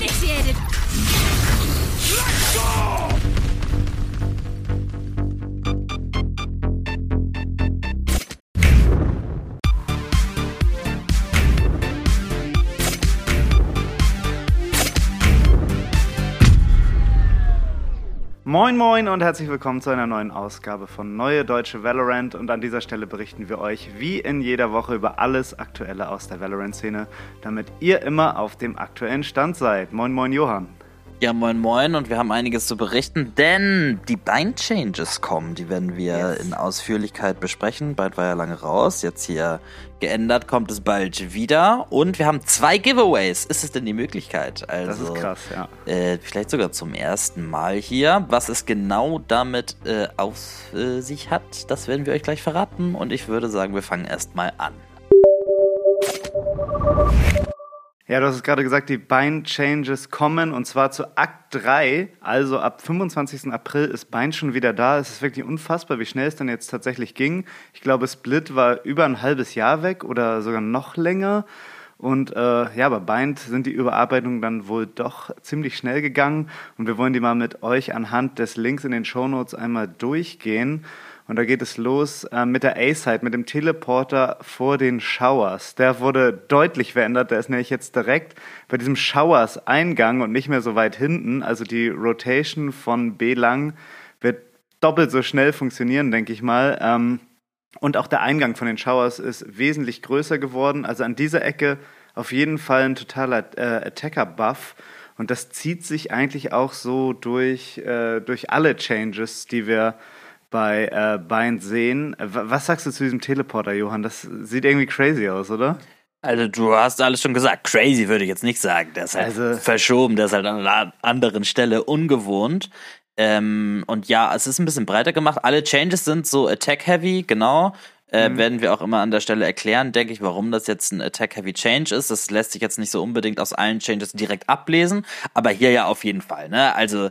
initiated! Let's go! Moin moin und herzlich willkommen zu einer neuen Ausgabe von Neue Deutsche Valorant, und an dieser Stelle berichten wir euch wie in jeder Woche über alles Aktuelle aus der Valorant-Szene, damit ihr immer auf dem aktuellen Stand seid. Moin moin Johann. Ja, moin moin, und wir haben einiges zu berichten, denn die Bind-Changes kommen, die werden wir in Ausführlichkeit besprechen. Bald war ja lange raus, jetzt hier geändert, kommt es bald wieder, und wir haben 2 Giveaways. Ist es denn die Möglichkeit? Also, Das ist krass, ja. Vielleicht sogar zum ersten Mal hier. Was es genau damit auf sich hat, das werden wir euch gleich verraten, und ich würde sagen, wir fangen erstmal an. Ja, du hast es gerade gesagt, die Bind-Changes kommen, und zwar zu Akt 3, also ab 25. April ist Bind schon wieder da. Es ist wirklich unfassbar, wie schnell es dann jetzt tatsächlich ging. Ich glaube, Split war über ein halbes Jahr weg oder sogar noch länger. Und ja, bei Bind sind die Überarbeitungen dann wohl doch ziemlich schnell gegangen, und wir wollen die mal mit euch anhand des Links in den Shownotes einmal durchgehen. Und da geht es los mit der A-Side, mit dem Teleporter vor den Showers. Der wurde deutlich verändert, der ist nämlich jetzt direkt bei diesem Showers-Eingang und nicht mehr so weit hinten. Also die Rotation von B-Lang wird doppelt so schnell funktionieren, denke ich mal. Und auch der Eingang von den Showers ist wesentlich größer geworden. Also an dieser Ecke auf jeden Fall ein totaler Attacker-Buff. Und das zieht sich eigentlich auch so durch alle Changes, die wir bei Bind sehen. Was sagst du zu diesem Teleporter, Johann? Das sieht irgendwie crazy aus, oder? Also du hast alles schon gesagt. Crazy würde ich jetzt nicht sagen. Der ist halt verschoben, der ist halt an einer anderen Stelle ungewohnt. Und ja, es ist ein bisschen breiter gemacht. Alle Changes sind so Attack-Heavy, genau. Werden wir auch immer an der Stelle erklären, denke ich, warum das jetzt ein Attack-Heavy-Change ist. Das lässt sich jetzt nicht so unbedingt aus allen Changes direkt ablesen, aber hier ja auf jeden Fall, ne? Also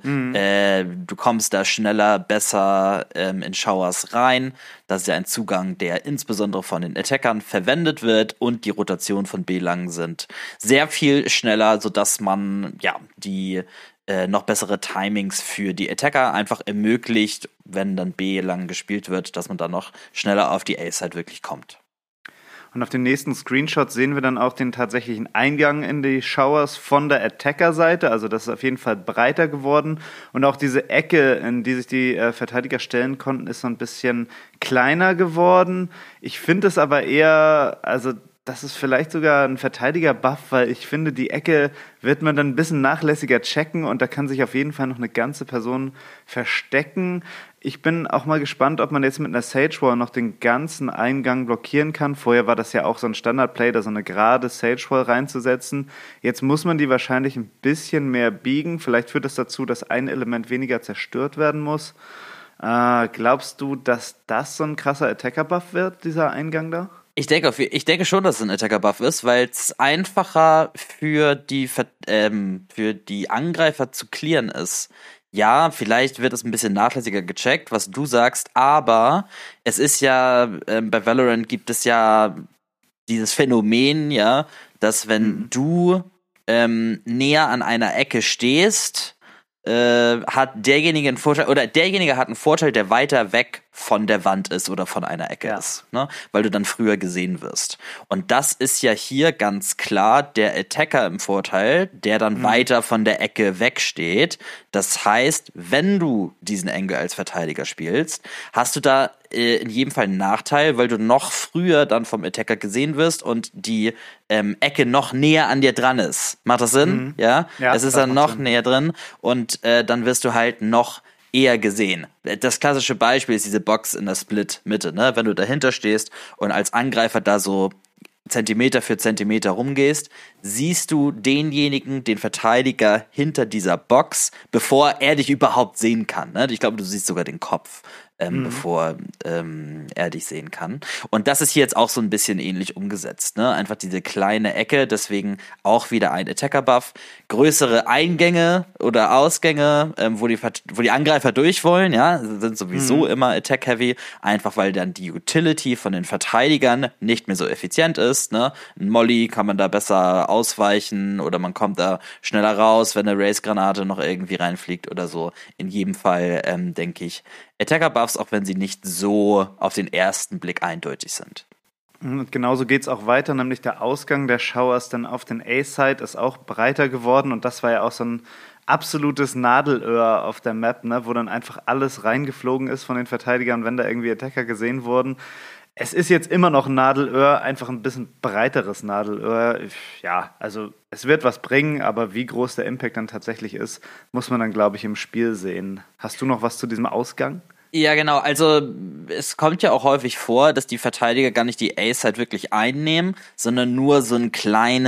du kommst da schneller, besser in Showers rein. Das ist ja ein Zugang, der insbesondere von den Attackern verwendet wird, und die Rotation von B-Lang sind sehr viel schneller, sodass man ja die noch bessere Timings für die Attacker einfach ermöglicht, wenn dann B lang gespielt wird, dass man dann noch schneller auf die A-Side wirklich kommt. Und auf den nächsten Screenshots sehen wir dann auch den tatsächlichen Eingang in die Showers von der Attacker-Seite. Also das ist auf jeden Fall breiter geworden. Und auch diese Ecke, in die sich die Verteidiger stellen konnten, ist so ein bisschen kleiner geworden. Ich finde es aber eher, also das ist vielleicht sogar ein Verteidiger-Buff, weil ich finde, die Ecke wird man dann ein bisschen nachlässiger checken, und da kann sich auf jeden Fall noch eine ganze Person verstecken. Ich bin auch mal gespannt, ob man jetzt mit einer Sage Wall noch den ganzen Eingang blockieren kann. Vorher war das ja auch so ein Standard-Play, da so eine gerade Sage Wall reinzusetzen. Jetzt muss man die wahrscheinlich ein bisschen mehr biegen. Vielleicht führt das dazu, dass ein Element weniger zerstört werden muss. Glaubst du, dass das so ein krasser Attacker-Buff wird, dieser Eingang da? Ich denke schon, dass es ein Attacker-Buff ist, weil es einfacher für die Angreifer zu clearen ist. Ja, vielleicht wird es ein bisschen nachlässiger gecheckt, was du sagst, aber es ist ja, bei Valorant gibt es ja dieses Phänomen, ja, dass wenn du näher an einer Ecke stehst, hat derjenige einen Vorteil, oder derjenige hat einen Vorteil, der weiter weg von der Wand ist oder von einer Ecke ist, ne? Weil du dann früher gesehen wirst. Und das ist ja hier ganz klar der Attacker im Vorteil, der dann weiter von der Ecke wegsteht. Das heißt, wenn du diesen Angle als Verteidiger spielst, hast du da in jedem Fall einen Nachteil, weil du noch früher dann vom Attacker gesehen wirst und die Ecke noch näher an dir dran ist. Macht das Sinn? Ja, es ist dann noch näher drin, und dann wirst du halt noch eher gesehen. Das klassische Beispiel ist diese Box in der Split-Mitte, ne? Wenn du dahinter stehst und als Angreifer da so Zentimeter für Zentimeter rumgehst, siehst du denjenigen, den Verteidiger hinter dieser Box, bevor er dich überhaupt sehen kann, ne? Ich glaube, du siehst sogar den Kopf. bevor er dich sehen kann. Und das ist hier jetzt auch so ein bisschen ähnlich umgesetzt, ne? Einfach diese kleine Ecke, deswegen auch wieder ein Attacker-Buff. Größere Eingänge oder Ausgänge, wo die Angreifer durch wollen, ja, sind sowieso immer Attack-Heavy, einfach weil dann die Utility von den Verteidigern nicht mehr so effizient ist, ne? Ein Molly kann man da besser ausweichen oder man kommt da schneller raus, wenn eine Race-Granate noch irgendwie reinfliegt oder so. In jedem Fall, denke ich, Attacker-Buffs, auch wenn sie nicht so auf den ersten Blick eindeutig sind. Und genauso geht's auch weiter, nämlich der Ausgang der Showers dann auf den A-Side ist auch breiter geworden und das war ja auch so ein absolutes Nadelöhr auf der Map, ne, wo dann einfach alles reingeflogen ist von den Verteidigern, wenn da irgendwie Attacker gesehen wurden. Es ist jetzt immer noch ein Nadelöhr, einfach ein bisschen breiteres Nadelöhr. Ja, also es wird was bringen, aber wie groß der Impact dann tatsächlich ist, muss man dann, glaube ich, im Spiel sehen. Hast du noch was zu diesem Ausgang? Ja, genau. Also es kommt ja auch häufig vor, dass die Verteidiger gar nicht die A-Side wirklich einnehmen, sondern nur so eine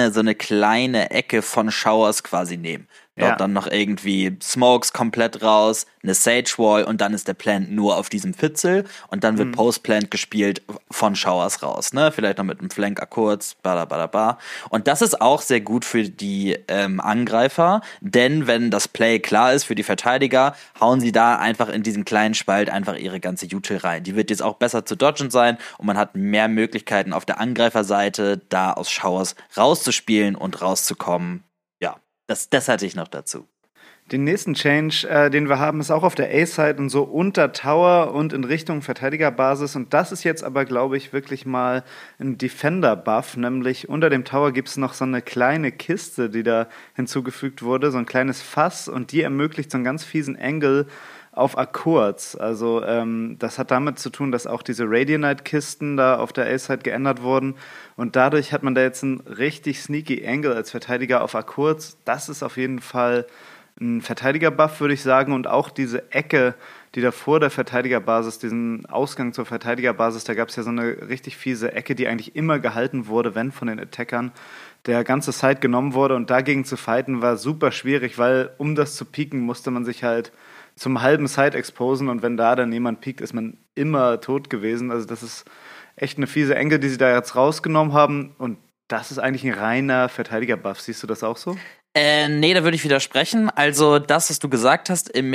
kleine Ecke von Showers quasi nehmen. Dort dann noch irgendwie Smokes komplett raus, eine Sage Wall und dann ist der Plant nur auf diesem Fitzel und dann wird Post-Plant gespielt von Showers raus, ne? Vielleicht noch mit einem Flank kurz, bada. Und das ist auch sehr gut für die Angreifer, denn wenn das Play klar ist für die Verteidiger, hauen sie da einfach in diesen kleinen Spalt einfach ihre ganze Util rein. Die wird jetzt auch besser zu dodgen sein und man hat mehr Möglichkeiten auf der Angreiferseite, da aus Showers rauszuspielen und rauszukommen. Das hatte ich noch dazu. Den nächsten Change, den wir haben, ist auch auf der A-Side und so unter Tower und in Richtung Verteidigerbasis. Und das ist jetzt aber, glaube ich, wirklich mal ein Defender-Buff. Nämlich unter dem Tower gibt es noch so eine kleine Kiste, die da hinzugefügt wurde, so ein kleines Fass. Und die ermöglicht so einen ganz fiesen Angle auf Accords. Also das hat damit zu tun, dass auch diese Radianite-Kisten da auf der A-Side geändert wurden. Und dadurch hat man da jetzt einen richtig sneaky Angle als Verteidiger auf Accords. Das ist auf jeden Fall ein Verteidiger-Buff, würde ich sagen. Und auch diese Ecke, die da vor der Verteidigerbasis, diesen Ausgang zur Verteidigerbasis, da gab es ja so eine richtig fiese Ecke, die eigentlich immer gehalten wurde, wenn von den Attackern der ganze Side genommen wurde. Und dagegen zu fighten war super schwierig, weil um das zu pieken, musste man sich halt zum halben Side exposen und wenn da dann jemand piekt, ist man immer tot gewesen. Also das ist echt eine fiese Angle, die sie da jetzt rausgenommen haben und das ist eigentlich ein reiner Verteidiger-Buff. Siehst du das auch so? Nee, da würde ich widersprechen. Also das, was du gesagt hast, im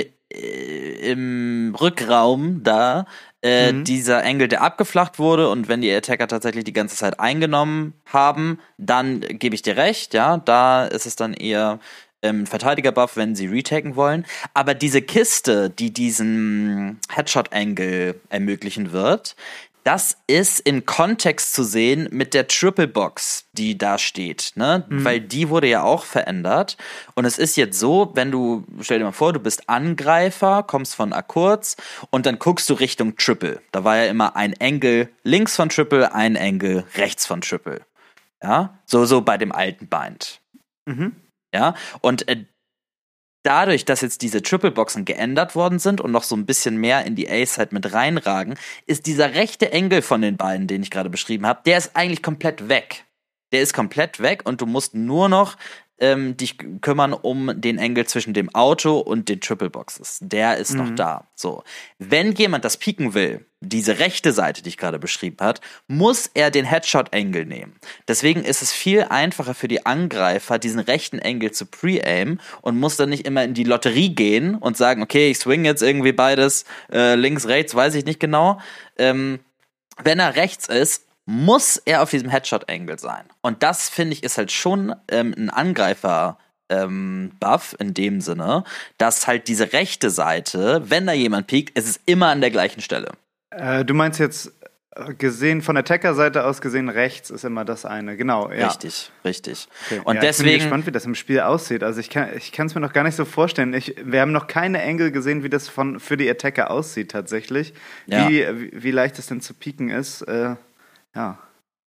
Rückraum da, dieser Angle, der abgeflacht wurde und wenn die Attacker tatsächlich die ganze Zeit eingenommen haben, dann gebe ich dir recht, ja, da ist es dann eher Verteidiger-Buff, wenn sie retaken wollen. Aber diese Kiste, die diesen Headshot-Angle ermöglichen wird, das ist in Kontext zu sehen mit der Triple Box, die da steht, ne? Weil die wurde ja auch verändert. Und es ist jetzt so, stell dir mal vor, du bist Angreifer, kommst von Accords und dann guckst du Richtung Triple. Da war ja immer ein Angle links von Triple, ein Angle rechts von Triple. Ja, so bei dem alten Bind. Ja, und dadurch, dass jetzt diese Triple-Boxen geändert worden sind und noch so ein bisschen mehr in die A-Side mit reinragen, ist dieser rechte Angle von den beiden, den ich gerade beschrieben habe, der ist eigentlich komplett weg. Der ist komplett weg und du musst nur noch dich kümmern um den Angle zwischen dem Auto und den Triple Boxes. Der ist noch da. So. Wenn jemand das pieken will, diese rechte Seite, die ich gerade beschrieben habe, muss er den Headshot-Angle nehmen. Deswegen ist es viel einfacher für die Angreifer, diesen rechten Angle zu pre-aim und muss dann nicht immer in die Lotterie gehen und sagen, okay, ich swing jetzt irgendwie beides, links, rechts, weiß ich nicht genau. Wenn er rechts ist, muss er auf diesem Headshot-Angle sein. Und das, finde ich, ist halt schon ein Angreifer- Buff in dem Sinne, dass halt diese rechte Seite, wenn da jemand piekt, ist es immer an der gleichen Stelle. Du meinst jetzt gesehen, von der Attacker-Seite aus gesehen, rechts ist immer das eine, genau. Ja. Richtig. Okay. Und deswegen, ich bin gespannt, wie das im Spiel aussieht. Also ich kann es mir noch gar nicht so vorstellen. Wir haben noch keine Angle gesehen, wie das für die Attacker aussieht tatsächlich. Ja. Wie leicht es denn zu pieken ist. Ja.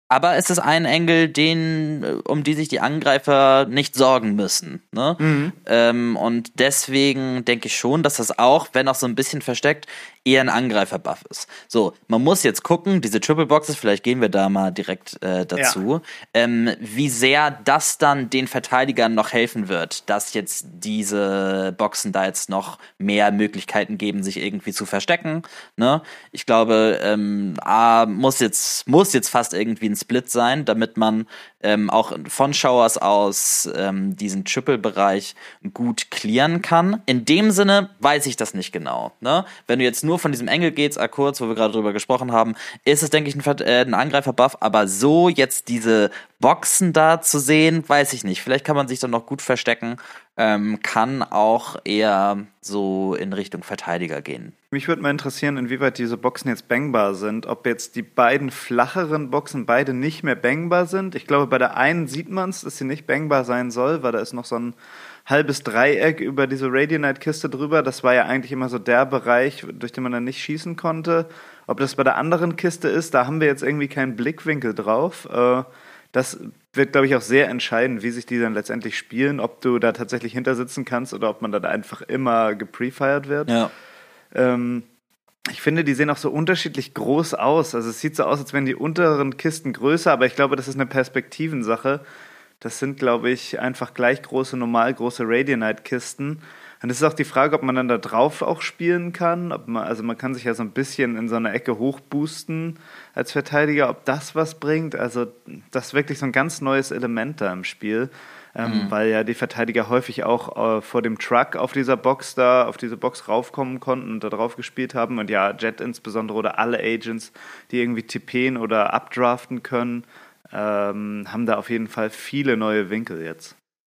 Aber es ist ein Angle, um die sich die Angreifer nicht sorgen müssen. Ne? Und deswegen denke ich schon, dass das auch, wenn auch so ein bisschen versteckt, eher ein Angreifer-Buff ist. So, man muss jetzt gucken, diese Triple Boxes, vielleicht gehen wir da mal direkt dazu, wie sehr das dann den Verteidigern noch helfen wird, dass jetzt diese Boxen da jetzt noch mehr Möglichkeiten geben, sich irgendwie zu verstecken. Ne? Ich glaube, muss jetzt fast irgendwie ein Split sein, damit man auch von Showers aus diesen Triple-Bereich gut clearen kann. In dem Sinne weiß ich das nicht genau. Ne? Wenn du jetzt nur von diesem Angle gehst, kurz, wo wir gerade drüber gesprochen haben, ist es, denke ich, ein Angreifer-Buff, aber so jetzt diese Boxen da zu sehen, weiß ich nicht. Vielleicht kann man sich dann noch gut verstecken, kann auch eher so in Richtung Verteidiger gehen. Mich würde mal interessieren, inwieweit diese Boxen jetzt bangbar sind. Ob jetzt die beiden flacheren Boxen beide nicht mehr bangbar sind. Ich glaube, bei der einen sieht man es, dass sie nicht bangbar sein soll, weil da ist noch so ein halbes Dreieck über diese Radianite-Kiste drüber. Das war ja eigentlich immer so der Bereich, durch den man dann nicht schießen konnte. Ob das bei der anderen Kiste ist, da haben wir jetzt irgendwie keinen Blickwinkel drauf. Das wird, glaube ich, auch sehr entscheiden, wie sich die dann letztendlich spielen, ob du da tatsächlich hinter sitzen kannst oder ob man dann einfach immer geprefired wird. Ja. Ich finde, die sehen auch so unterschiedlich groß aus. Also es sieht so aus, als wären die unteren Kisten größer, aber ich glaube, das ist eine Perspektivensache. Das sind, glaube ich, einfach gleich große, normal große Radianite-Kisten. Und es ist auch die Frage, ob man dann da drauf auch spielen kann. Also man kann sich ja so ein bisschen in so einer Ecke hochboosten als Verteidiger, ob das was bringt. Also das ist wirklich so ein ganz neues Element da im Spiel. Weil ja die Verteidiger häufig auch vor dem Truck auf diese Box raufkommen konnten und da drauf gespielt haben. Und ja, Jet insbesondere oder alle Agents, die irgendwie TPen oder updraften können, haben da auf jeden Fall viele neue Winkel jetzt.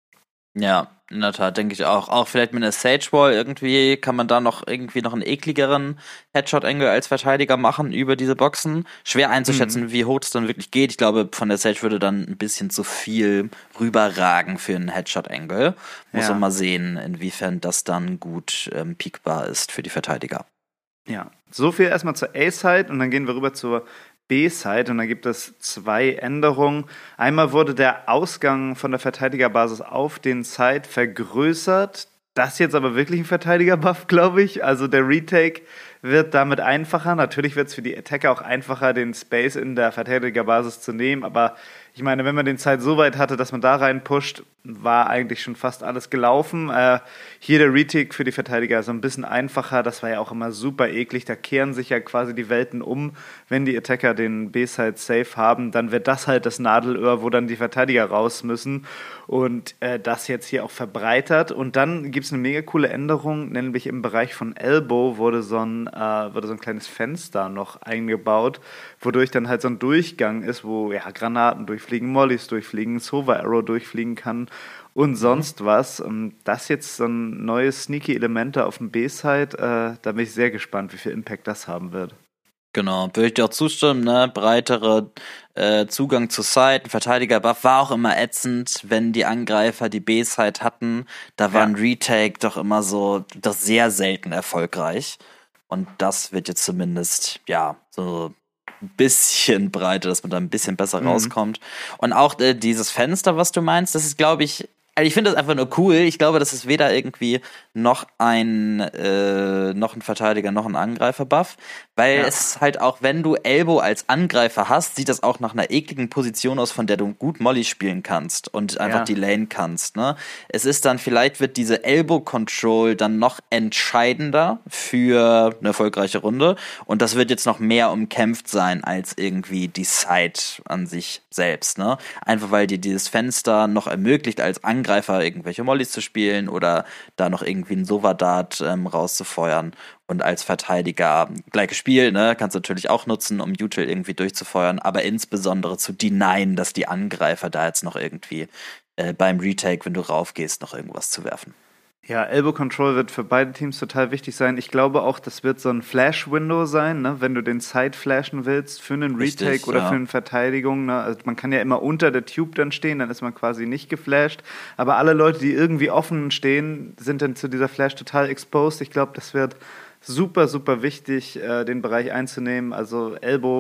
Ja, in der Tat, denke ich auch. Auch vielleicht mit einer Sage Wall irgendwie kann man da noch einen ekligeren Headshot-Angle als Verteidiger machen über diese Boxen. Schwer einzuschätzen, wie hoch es dann wirklich geht. Ich glaube, von der Sage würde dann ein bisschen zu viel rüberragen für einen Headshot-Angle. Muss man mal sehen, inwiefern das dann gut peakbar ist für die Verteidiger. Ja, so viel erstmal zur A-Side und dann gehen wir rüber zur B-Side und da gibt es 2 Änderungen. Einmal wurde der Ausgang von der Verteidigerbasis auf den Side vergrößert. Das ist jetzt aber wirklich ein Verteidigerbuff, glaube ich. Also der Retake wird damit einfacher. Natürlich wird es für die Attacker auch einfacher, den Space in der Verteidigerbasis zu nehmen, aber ich meine, wenn man den Side so weit hatte, dass man da rein pusht, war eigentlich schon fast alles gelaufen. Hier der Retake für die Verteidiger so ein bisschen einfacher. Das war ja auch immer super eklig. Da kehren sich ja quasi die Welten um. Wenn die Attacker den B-Side safe haben, dann wird das halt das Nadelöhr, wo dann die Verteidiger raus müssen. Und das jetzt hier auch verbreitert. Und dann gibt es eine mega coole Änderung, nämlich im Bereich von Elbow wurde so ein kleines Fenster noch eingebaut, wodurch dann halt so ein Durchgang ist, wo ja Granaten durchfliegen, Mollys durchfliegen, Sova Arrow durchfliegen kann und sonst was. Und das jetzt so ein neues sneaky Element auf dem B-Side, da bin ich sehr gespannt, wie viel Impact das haben wird. Genau, würde ich dir auch zustimmen, ne? Breitere Zugang zur Side, ein Verteidiger-Buff war auch immer ätzend, wenn die Angreifer die B-Side hatten. Da war ein Retake doch immer doch sehr selten erfolgreich. Und das wird jetzt zumindest, so ein bisschen breiter, dass man da ein bisschen besser rauskommt. Und auch dieses Fenster, was du meinst, das ist, glaube ich, also ich finde das einfach nur cool. Ich glaube, das ist weder irgendwie noch ein Verteidiger, noch ein Angreifer-Buff. Weil es halt auch, wenn du Elbow als Angreifer hast, sieht das auch nach einer ekligen Position aus, von der du gut Molly spielen kannst und einfach die Lane kannst. Ne? Es ist dann, vielleicht wird diese Elbow-Control dann noch entscheidender für eine erfolgreiche Runde. Und das wird jetzt noch mehr umkämpft sein als irgendwie die Side an sich selbst. Ne? Einfach weil dir dieses Fenster noch ermöglicht, als Angreifer irgendwelche Mollys zu spielen oder da noch irgendwie einen Sova-Dart rauszufeuern. Und als Verteidiger gleiches Spiel, ne, kannst du natürlich auch nutzen, um Util irgendwie durchzufeuern, aber insbesondere zu denyen, dass die Angreifer da jetzt noch irgendwie beim Retake, wenn du raufgehst, noch irgendwas zu werfen. Ja, Elbow Control wird für beide Teams total wichtig sein. Ich glaube auch, das wird so ein Flash-Window sein, ne? Wenn du den Side flashen willst für einen Retake oder für eine Verteidigung. Ne? Also man kann ja immer unter der Tube dann stehen, dann ist man quasi nicht geflasht. Aber alle Leute, die irgendwie offen stehen, sind dann zu dieser Flash total exposed. Ich glaube, das wird super, super wichtig, den Bereich einzunehmen. Also Elbow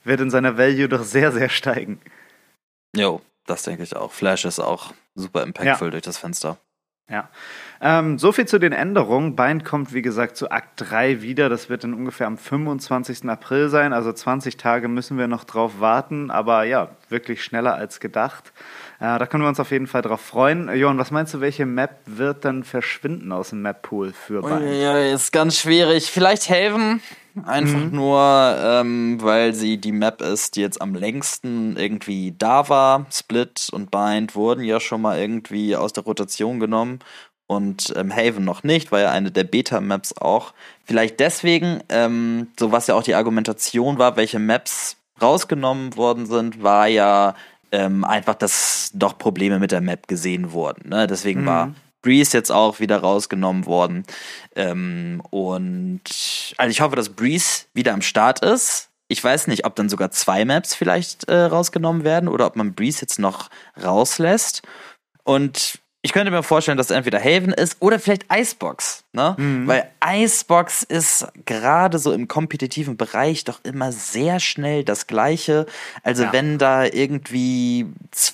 wird in seiner Value doch sehr, sehr steigen. Jo, das denke ich auch. Flash ist auch super impactful durch das Fenster. Ja. So viel zu den Änderungen. Bind kommt, wie gesagt, zu Akt 3 wieder. Das wird dann ungefähr am 25. April sein. Also 20 Tage müssen wir noch drauf warten. Aber ja, wirklich schneller als gedacht. Da können wir uns auf jeden Fall drauf freuen. Johann, was meinst du, welche Map wird dann verschwinden aus dem Map-Pool für Bind? Ja, ist ganz schwierig. Vielleicht Haven. Einfach nur, weil sie die Map ist, die jetzt am längsten irgendwie da war. Split und Bind wurden ja schon mal irgendwie aus der Rotation genommen. Und Haven noch nicht, war ja eine der Beta-Maps auch. Vielleicht deswegen, so was ja auch die Argumentation war, welche Maps rausgenommen worden sind, war ja einfach, dass doch Probleme mit der Map gesehen wurden. Ne? Deswegen war Breeze jetzt auch wieder rausgenommen worden. Und also ich hoffe, dass Breeze wieder am Start ist. Ich weiß nicht, ob dann sogar 2 Maps vielleicht rausgenommen werden oder ob man Breeze jetzt noch rauslässt. Und ich könnte mir vorstellen, dass es entweder Haven ist oder vielleicht Icebox, ne? Weil Icebox ist gerade so im kompetitiven Bereich doch immer sehr schnell das Gleiche. Also wenn da irgendwie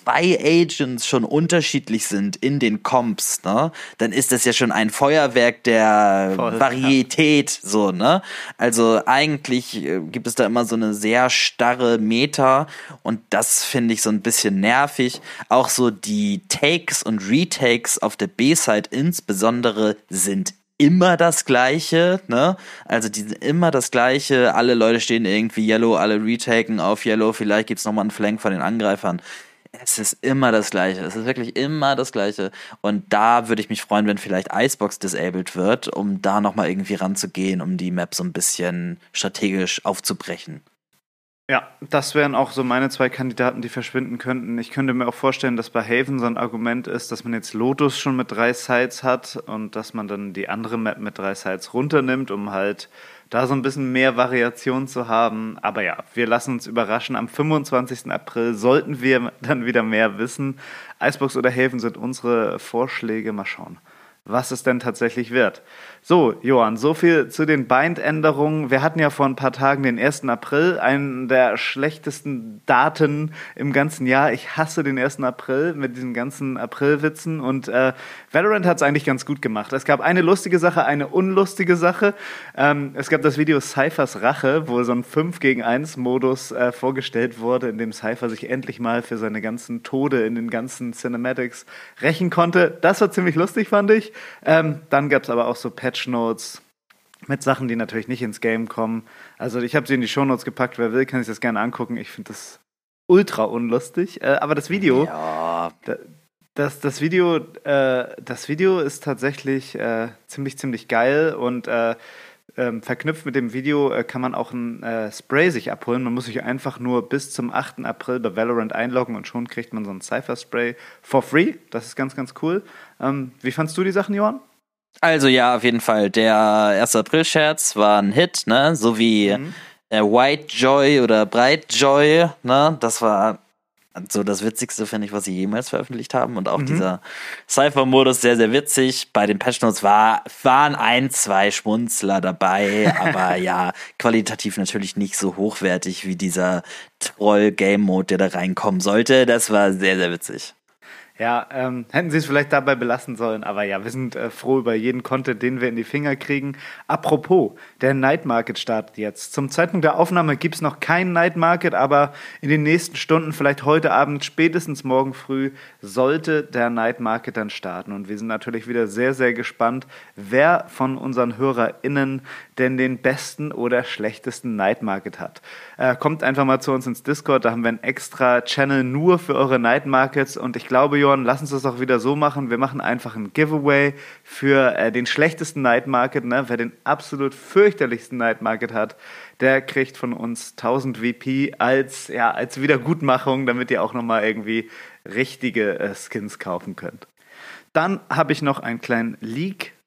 2 Agents schon unterschiedlich sind in den Comps, ne? Dann ist das ja schon ein Feuerwerk der Varietät, so, ne? Also eigentlich gibt es da immer so eine sehr starre Meta und das finde ich so ein bisschen nervig. Auch so die Takes und Retakes auf der B-Side insbesondere sind immer das Gleiche, ne? Also die sind immer das Gleiche. Alle Leute stehen irgendwie Yellow, alle retaken auf Yellow. Vielleicht gibt's nochmal einen Flank von den Angreifern. Es ist immer das Gleiche. Es ist wirklich immer das Gleiche. Und da würde ich mich freuen, wenn vielleicht Icebox disabled wird, um da nochmal irgendwie ranzugehen, um die Map so ein bisschen strategisch aufzubrechen. Ja, das wären auch so meine 2 Kandidaten, die verschwinden könnten. Ich könnte mir auch vorstellen, dass bei Haven so ein Argument ist, dass man jetzt Lotus schon mit 3 Sides hat und dass man dann die andere Map mit 3 Sides runternimmt, um halt da so ein bisschen mehr Variation zu haben. Aber ja, wir lassen uns überraschen. Am 25. April sollten wir dann wieder mehr wissen. Icebox oder Haven sind unsere Vorschläge. Mal schauen, was es denn tatsächlich wird. So, Johann, so viel zu den Bind-Änderungen. Wir hatten ja vor ein paar Tagen den 1. April, einen der schlechtesten Daten im ganzen Jahr. Ich hasse den 1. April mit diesen ganzen Aprilwitzen und Valorant hat es eigentlich ganz gut gemacht. Es gab eine lustige Sache, eine unlustige Sache. Es gab das Video Cyphers Rache, wo so ein 5-gegen-1-Modus vorgestellt wurde, in dem Cypher sich endlich mal für seine ganzen Tode in den ganzen Cinematics rächen konnte. Das war ziemlich lustig, fand ich. Dann gab es aber auch so Patch-Notes mit Sachen, die natürlich nicht ins Game kommen. Also ich habe sie in die Shownotes gepackt. Wer will, kann sich das gerne angucken. Ich finde das ultra unlustig. Aber das Video, das Video ist tatsächlich ziemlich geil und verknüpft mit dem Video kann man auch ein Spray sich abholen. Man muss sich einfach nur bis zum 8. April bei Valorant einloggen und schon kriegt man so ein Cypher-Spray for free. Das ist ganz cool. Wie fandst du die Sachen, Johann? Also ja, auf jeden Fall. Der 1. April-Scherz war ein Hit, ne? So wie White Joy oder Bright Joy, ne? Das war so das Witzigste, finde ich, was sie jemals veröffentlicht haben. Und auch dieser Cypher-Modus sehr, sehr witzig. Bei den Patch-Notes waren 1, 2 Schmunzler dabei, aber ja, qualitativ natürlich nicht so hochwertig wie dieser Troll-Game-Mode, der da reinkommen sollte. Das war sehr, sehr witzig. Ja, hätten sie es vielleicht dabei belassen sollen, aber ja, wir sind froh über jeden Content, den wir in die Finger kriegen. Apropos, der Night Market startet jetzt. Zum Zeitpunkt der Aufnahme gibt es noch keinen Night Market, aber in den nächsten Stunden, vielleicht heute Abend, spätestens morgen früh, sollte der Night Market dann starten. Und wir sind natürlich wieder sehr, sehr gespannt, wer von unseren HörerInnen denn den besten oder schlechtesten Night Market hat. Kommt einfach mal zu uns ins Discord, da haben wir einen extra Channel nur für eure Night Markets und ich glaube, Johann, lass uns das auch wieder so machen. Wir machen einfach ein Giveaway für den schlechtesten Night Market. Ne? Wer den absolut fürchterlichsten Night Market hat, der kriegt von uns 1000 VP als Wiedergutmachung, damit ihr auch nochmal irgendwie richtige Skins kaufen könnt. Dann habe ich noch einen kleinen Leak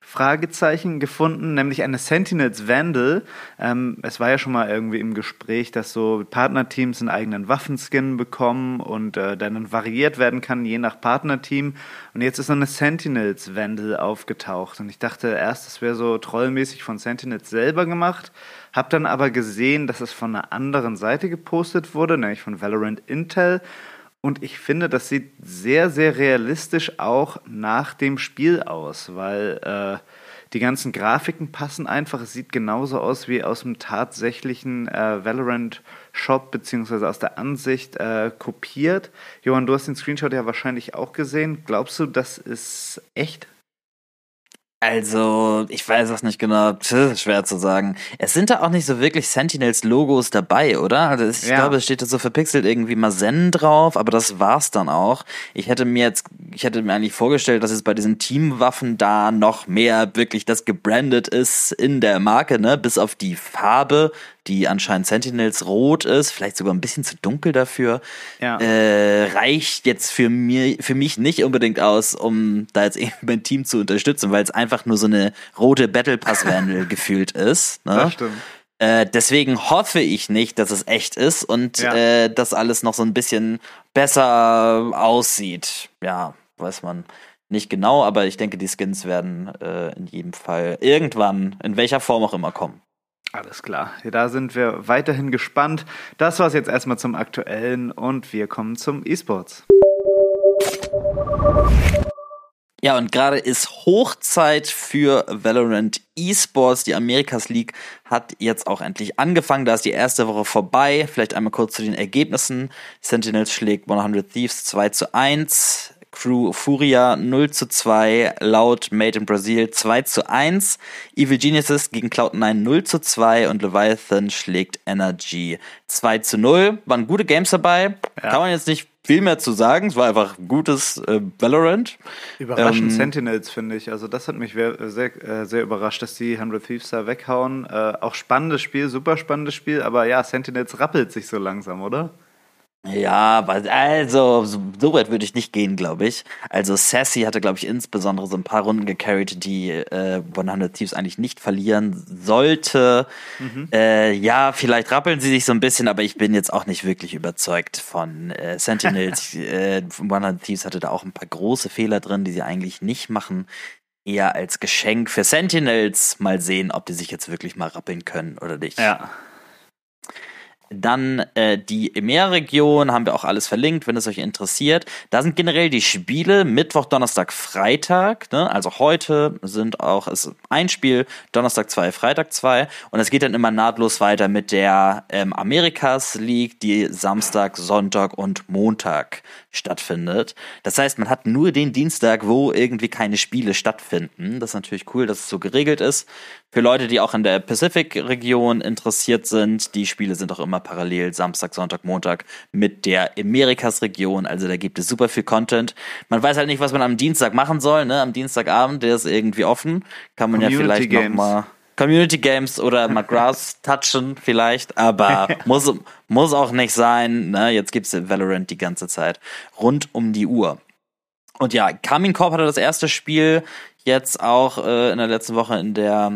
Fragezeichen gefunden, nämlich eine Sentinels Vandal. Es war ja schon mal irgendwie im Gespräch, dass so Partnerteams einen eigenen Waffenskin bekommen und dann variiert werden kann, je nach Partnerteam. Und jetzt ist so eine Sentinels Vandal aufgetaucht. Und ich dachte erst, das wäre so trollmäßig von Sentinels selber gemacht. Hab dann aber gesehen, dass es von einer anderen Seite gepostet wurde, nämlich von Valorant Intel. Und ich finde, das sieht sehr, sehr realistisch auch nach dem Spiel aus, weil die ganzen Grafiken passen einfach. Es sieht genauso aus wie aus dem tatsächlichen Valorant-Shop, beziehungsweise aus der Ansicht kopiert. Johann, du hast den Screenshot ja wahrscheinlich auch gesehen. Glaubst du, das ist echt? Also, ich weiß es nicht genau, das ist schwer zu sagen. Es sind da auch nicht so wirklich Sentinels-Logos dabei, oder? Also ich glaube, es steht da so verpixelt irgendwie mal Zen drauf, aber das war's dann auch. Ich hätte mir eigentlich vorgestellt, dass es bei diesen Teamwaffen da noch mehr wirklich das gebrandet ist in der Marke, ne? Bis auf die Farbe, die anscheinend Sentinels rot ist, vielleicht sogar ein bisschen zu dunkel dafür, reicht jetzt für mich nicht unbedingt aus, um da jetzt irgendwie mein Team zu unterstützen, weil es einfach nur so eine rote Battle Pass Vandal gefühlt ist. Ne? Das stimmt. Deswegen hoffe ich nicht, dass es echt ist und dass alles noch so ein bisschen besser aussieht. Ja, weiß man nicht genau, aber ich denke, die Skins werden in jedem Fall irgendwann, in welcher Form auch immer, kommen. Alles klar, da sind wir weiterhin gespannt. Das war's jetzt erstmal zum Aktuellen und wir kommen zum E-Sports. Ja, und gerade ist Hochzeit für Valorant E-Sports. Die Americas League hat jetzt auch endlich angefangen. Da ist die erste Woche vorbei. Vielleicht einmal kurz zu den Ergebnissen. Sentinels schlägt 100 Thieves 2-1. Crew Furia 0-2, Loud Made in Brazil 2-1, Evil Geniuses gegen Cloud9 0-2 und Leviathan schlägt Energy 2-0. Waren gute Games dabei, kann man jetzt nicht viel mehr zu sagen, es war einfach gutes Valorant. Überraschend Sentinels, finde ich, also das hat mich sehr überrascht, dass die 100 Thieves da weghauen. Auch spannendes Spiel, super spannendes Spiel, aber ja, Sentinels rappelt sich so langsam, oder? Ja, also so weit würde ich nicht gehen, glaube ich. Also Sassy hatte, glaube ich, insbesondere so ein paar Runden gecarried, die 100 Thieves eigentlich nicht verlieren sollte. Ja, vielleicht rappeln sie sich so ein bisschen, aber ich bin jetzt auch nicht wirklich überzeugt von Sentinels. 100 Thieves hatte da auch ein paar große Fehler drin, die sie eigentlich nicht machen. Eher als Geschenk für Sentinels. Mal sehen, ob die sich jetzt wirklich mal rappeln können oder nicht. Ja. Dann die EMEA-Region, haben wir auch alles verlinkt, wenn es euch interessiert. Da sind generell die Spiele Mittwoch, Donnerstag, Freitag. Ne? Also heute ist ein Spiel, Donnerstag 2, Freitag 2. Und es geht dann immer nahtlos weiter mit der Americas League, die Samstag, Sonntag und Montag stattfindet. Das heißt, man hat nur den Dienstag, wo irgendwie keine Spiele stattfinden. Das ist natürlich cool, dass es so geregelt ist. Für Leute, die auch in der Pacific-Region interessiert sind, die Spiele sind auch immer parallel Samstag, Sonntag, Montag mit der Americas-Region. Also da gibt es super viel Content. Man weiß halt nicht, was man am Dienstag machen soll. Ne? Am Dienstagabend, der ist irgendwie offen. Kann man Community ja vielleicht Games. Nochmal Community Games oder mal Grass touchen vielleicht. Aber muss auch nicht sein. Ne? Jetzt gibt's Valorant die ganze Zeit rund um die Uhr. Und ja, Karmine Corp hatte das erste Spiel jetzt auch in der letzten Woche in der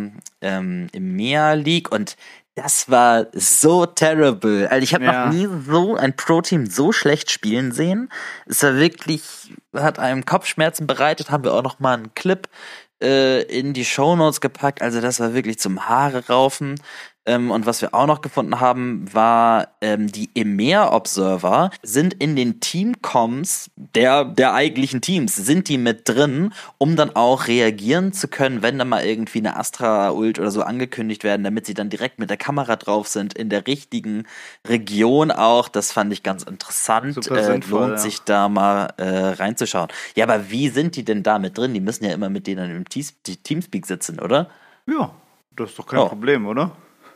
EMEA League und das war so terrible. Also ich habe noch nie so ein Pro-Team so schlecht spielen sehen. Es war wirklich, hat einem Kopfschmerzen bereitet, haben wir auch noch mal einen Clip in die Shownotes gepackt. Also das war wirklich zum Haare raufen. Und was wir auch noch gefunden haben, war die EMEA-Observer sind in den Teamcoms der eigentlichen Teams, sind die mit drin, um dann auch reagieren zu können, wenn da mal irgendwie eine Astra-Ult oder so angekündigt werden, damit sie dann direkt mit der Kamera drauf sind, in der richtigen Region auch. Das fand ich ganz interessant. Super sinnvoll, lohnt sich da mal reinzuschauen. Ja, aber wie sind die denn da mit drin? Die müssen ja immer mit denen im Teamspeak sitzen, oder? Ja, das ist doch kein Problem, oder?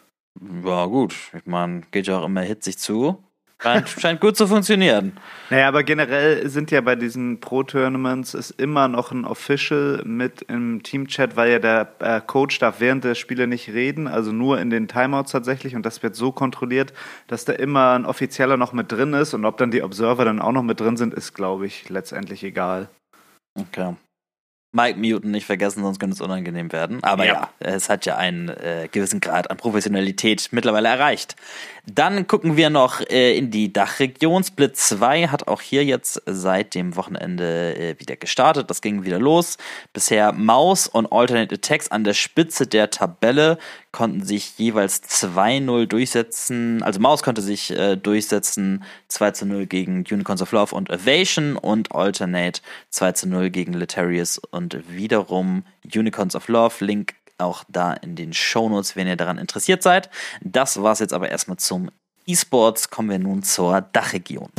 Ja, gut. Ich meine, geht ja auch immer hitzig zu. Scheint gut zu funktionieren. Naja, aber generell sind ja bei diesen Pro-Tournaments ist immer noch ein Official mit im Teamchat, weil ja der Coach darf während der Spiele nicht reden, also nur in den Timeouts tatsächlich und das wird so kontrolliert, dass da immer ein Offizieller noch mit drin ist und ob dann die Observer dann auch noch mit drin sind, ist, glaube ich, letztendlich egal. Okay. Mike Muton nicht vergessen, sonst könnte es unangenehm werden. Aber ja es hat ja einen gewissen Grad an Professionalität mittlerweile erreicht. Dann gucken wir noch in die Dachregion. Split 2 hat auch hier jetzt seit dem Wochenende wieder gestartet. Das ging wieder los. Bisher Maus und Alternate Attacks an der Spitze der Tabelle konnten sich jeweils 2-0 durchsetzen. Also Maus konnte sich durchsetzen 2-0 gegen Unicorns of Love und Evasion und Alternate 2-0 gegen Letarius und wiederum Unicorns of Love. Link auch da in den Shownotes, wenn ihr daran interessiert seid. Das war's jetzt aber erstmal zum E-Sports. Kommen wir nun zur Dachregion.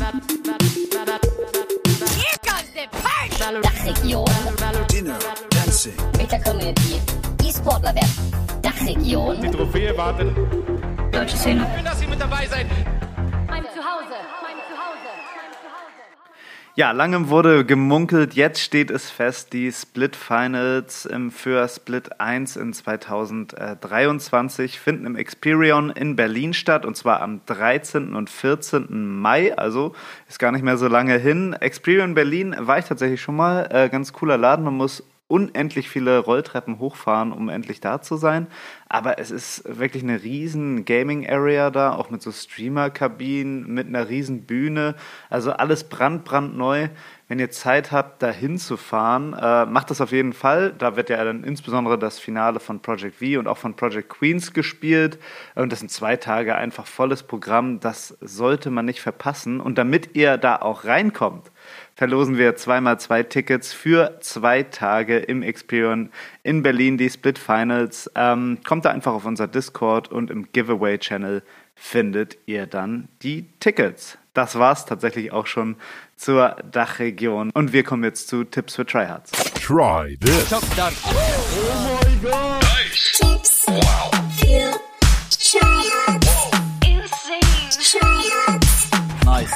Dachregion. Dinner, Dancing. Mit der Community. E-Sportler werden. Dachregion. Die Trophäe wartet. Deutsche Szene. Schön, dass Sie mit dabei seid. Mein Zuhause. Ja, lange wurde gemunkelt, jetzt steht es fest, die Split Finals für Split 1 in 2023 finden im Experion in Berlin statt, und zwar am 13. und 14. Mai, also ist gar nicht mehr so lange hin. Experion Berlin war ich tatsächlich schon mal, ganz cooler Laden, man muss unendlich viele Rolltreppen hochfahren, um endlich da zu sein. Aber es ist wirklich eine riesen Gaming-Area da, auch mit so Streamer-Kabinen, mit einer riesen Bühne. Also alles brandneu. Wenn ihr Zeit habt, da hinzufahren, macht das auf jeden Fall. Da wird ja dann insbesondere das Finale von Project V und auch von Project Queens gespielt. Und das sind 2 Tage einfach volles Programm. Das sollte man nicht verpassen. Und damit ihr da auch reinkommt, verlosen wir 2x2 Tickets für 2 Tage im Experion in Berlin, die Split Finals. Kommt da einfach auf unser Discord und im Giveaway-Channel findet ihr dann die Tickets. Das war's tatsächlich auch schon zur Dachregion. Und wir kommen jetzt zu Tipps für Tryhards. Try this. Tipps für Tryhards. Nice.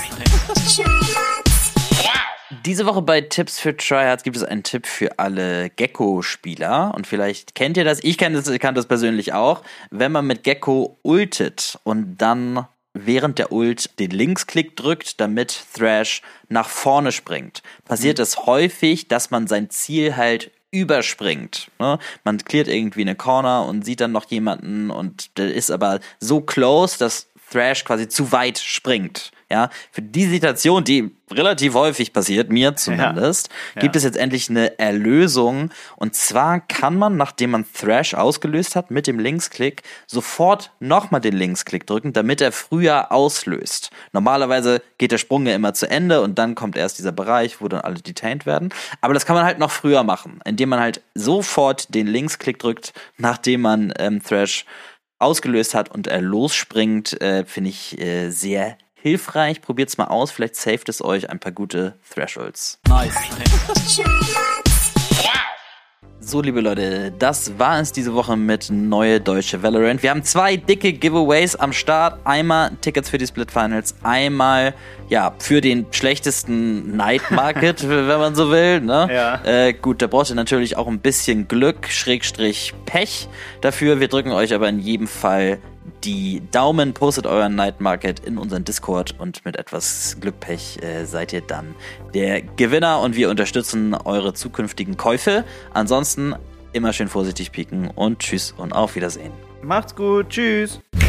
Diese Woche bei Tipps für Tryhards gibt es einen Tipp für alle Gecko-Spieler. Und vielleicht kennt ihr das. Ich kannte das persönlich auch. Wenn man mit Gecko ultet und dann während der Ult den Linksklick drückt, damit Thrash nach vorne springt, passiert es häufig, dass man sein Ziel halt überspringt. Ne? Man cleart irgendwie eine Corner und sieht dann noch jemanden und der ist aber so close, dass Thrash quasi zu weit springt. Ja, für die Situation, die relativ häufig passiert, mir zumindest, gibt es jetzt endlich eine Erlösung. Und zwar kann man, nachdem man Thrash ausgelöst hat, mit dem Linksklick sofort nochmal den Linksklick drücken, damit er früher auslöst. Normalerweise geht der Sprung ja immer zu Ende und dann kommt erst dieser Bereich, wo dann alle detained werden. Aber das kann man halt noch früher machen, indem man halt sofort den Linksklick drückt, nachdem man Thrash ausgelöst hat und er losspringt, finde ich sehr hilfreich. Probiert's mal aus, vielleicht saved es euch ein paar gute Thresholds. Nice. So, liebe Leute, das war es diese Woche mit Neue Deutsche Valorant. Wir haben 2 dicke Giveaways am Start. Einmal Tickets für die Split Finals, einmal für den schlechtesten Night Market, wenn man so will. Ne? Ja. Gut, da braucht ihr natürlich auch ein bisschen Glück, / Pech dafür. Wir drücken euch aber in jedem Fall die Daumen, postet euren Night Market in unseren Discord und mit etwas Glück, Pech seid ihr dann der Gewinner und wir unterstützen eure zukünftigen Käufe. Ansonsten immer schön vorsichtig pieken und tschüss und auf Wiedersehen. Macht's gut, tschüss.